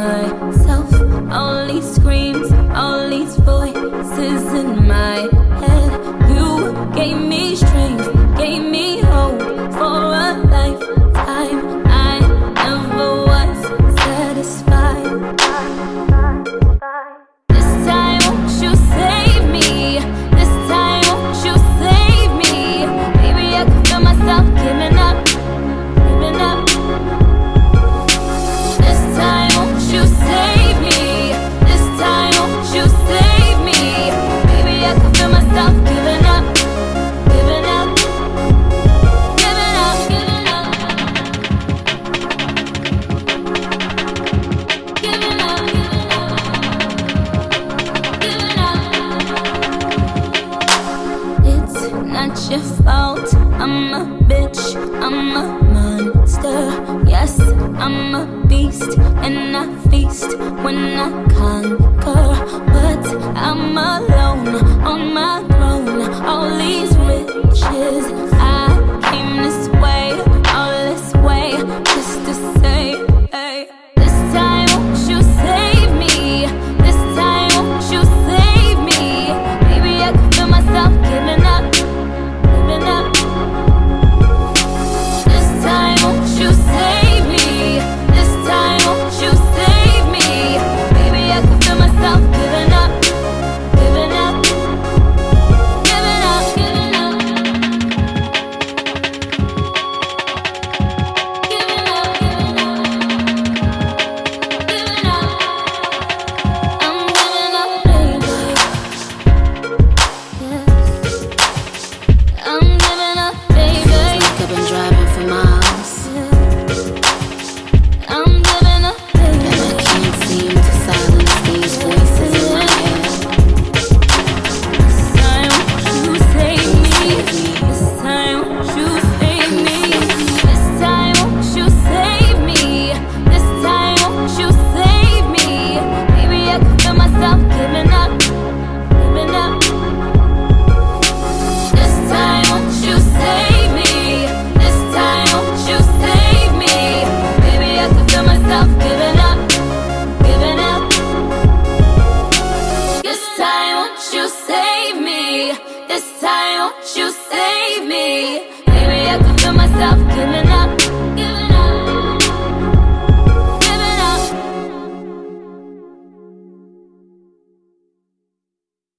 myself. All these screams, all these voices in my head. You gave me strength, gave me hope for a lifetime. I never was satisfied. This time won't you save me? This time won't you save me? Baby, I can feel myself giving up, giving up. This time won't you save me? This time won't you save me? Baby, I can feel myself giving up, giving up, giving up, giving up, giving up, giving up. It's not your fault. I'm a bitch, I'm a monster. Yes, I'm a beast, and I feast when I conquer. But I'm alone on my throne. All these riches